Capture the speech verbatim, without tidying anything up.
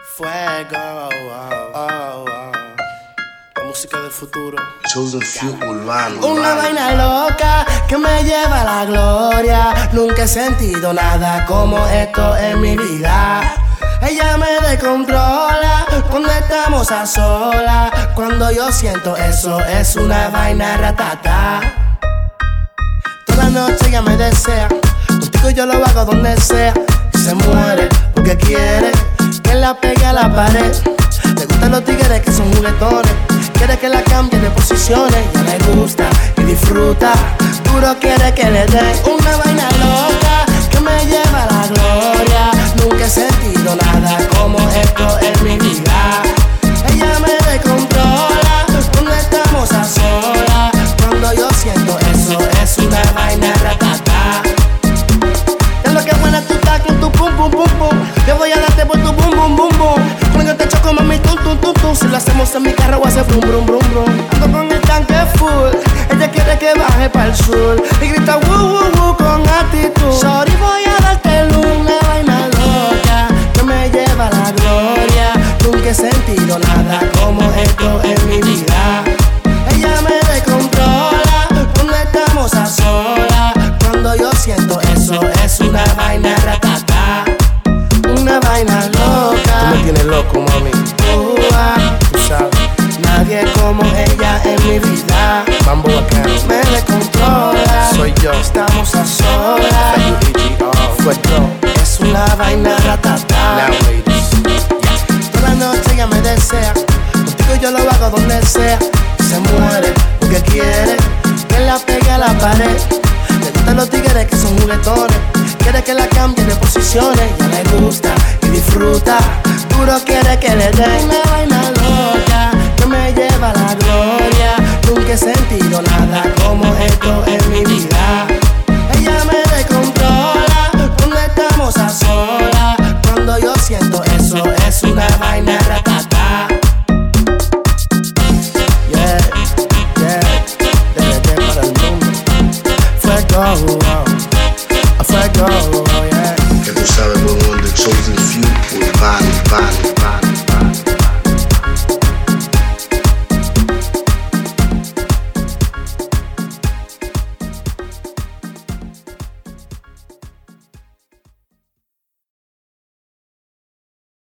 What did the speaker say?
Fuego, oh, oh, oh. La música del futuro. Chosen Few urbano. Una vaina loca que me lleva a la gloria. Nunca he sentido nada como esto en mi vida. Ella me descontrola cuando estamos a solas. Cuando yo siento eso es una vaina ratata. Toda noche ella me desea. Contigo yo lo hago donde sea. Y se muere porque quiere que la pegue a la pared. Le gustan los tigres que son juguetones. Quiere que la cambie de posiciones. Ya le gusta y disfruta. Duro quiere que le dé una vaina loca que me lleva a la gloria. Nunca he sentido nada como esto en mi vida. Ella me descontrola cuando estamos a solas. Cuando yo siento eso es una vaina ratata. Es lo que buena tú estás con tu pum pum pum pum. Yo voy a darte por tu bum bum bum bum. Cuando yo te choco mami tum tum tum tum. Si lo hacemos en mi carro voy a hacer brum brum brum brum. Ando con el tanque full. Ella quiere que baje para el sur y grita woo woo woo con actitud. Sorry, voy a darte una vaina loca que me lleva a la gloria. Nunca he sentido nada como esto en mi vida. Ella me descontrola cuando estamos a solas. Cuando yo siento eso es una vaina ratata. Una vaina loca. Tú me tienes loco, mami. Uh, ah, Tú sabes. nadie como ella en mi vida. Mambo bacano. Me descontrola. Soy yo. Estamos a solas. W E G R. Fue yo. Es una vaina ratata. Now, ladies. Toda noche ella me desea. Contigo yo lo hago donde sea. Y se muere porque quiere que la pegue a la pared. Le gustan los tigres que son juguetones. Quiere que la cambie de posiciones. Ya le gusta y disfruta. Duro quiere que le dé una vaina loca que me lleva a la gloria. Nunca he sentido nada como esto en mi vida.